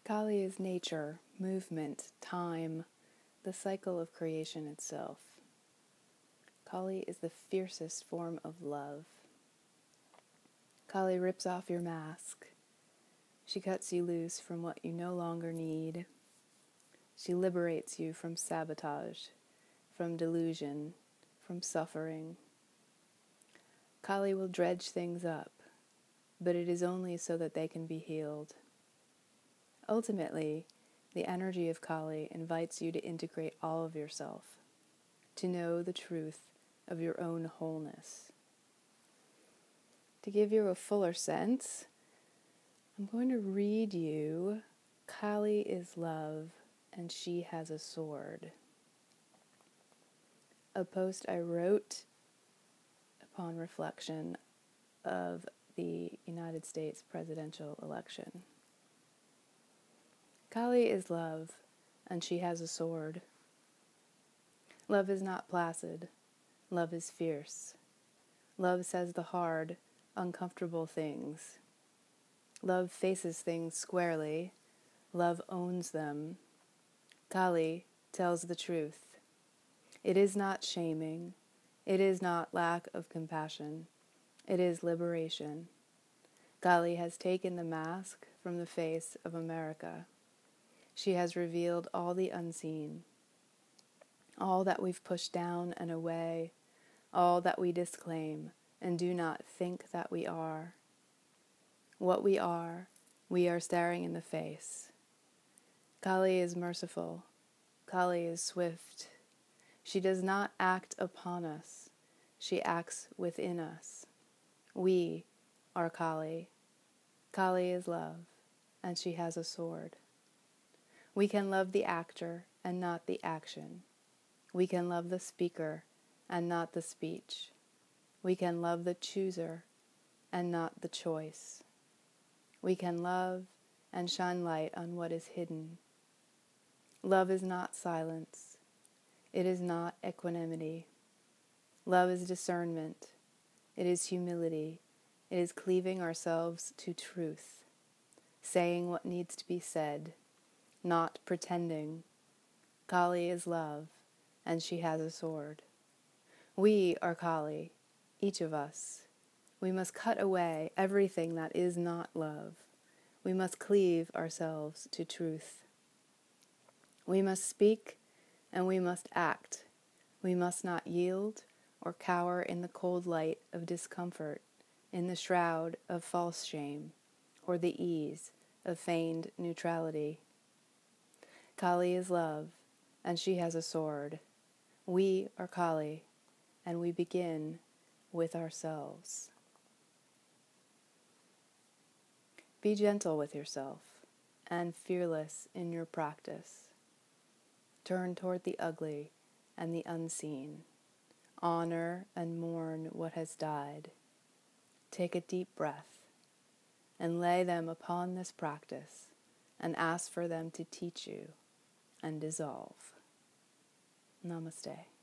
Kali is nature, movement, time, the cycle of creation itself. Kali is the fiercest form of love. Kali rips off your mask. She cuts you loose from what you no longer need. She liberates you from sabotage, from delusion, from suffering. Kali will dredge things up, but it is only so that they can be healed. Ultimately, the energy of Kali invites you to integrate all of yourself, to know the truth of your own wholeness. To give you a fuller sense, I'm going to read you Kali is love and she has a sword. A post I wrote upon reflection of the United States presidential election. Kali is love, and she has a sword. Love is not placid. Love is fierce. Love says the hard, uncomfortable things. Love faces things squarely. Love owns them. Kali tells the truth. It is not shaming. It is not lack of compassion. It is liberation. Kali has taken the mask from the face of America. She has revealed all the unseen, all that we've pushed down and away, all that we disclaim and do not think that we are. What we are staring in the face. Kali is merciful. Kali is swift. She does not act upon us. She acts within us. We are Kali. Kali is love, and she has a sword. We can love the actor and not the action. We can love the speaker and not the speech. We can love the chooser and not the choice. We can love and shine light on what is hidden. Love is not silence. It is not equanimity. Love is discernment. It is humility. It is cleaving ourselves to truth, saying what needs to be said, not pretending. Kali is love, and she has a sword. We are Kali, each of us. We must cut away everything that is not love. We must cleave ourselves to truth. We must speak, and we must act. We must not yield or cower in the cold light of discomfort, in the shroud of false shame, or the ease of feigned neutrality. Kali is love, and she has a sword. We are Kali, and we begin with ourselves. Be gentle with yourself, and fearless in your practice. Turn toward the ugly and the unseen. Honor and mourn what has died. Take a deep breath, and lay them upon this practice, and ask for them to teach you and dissolve. Namaste.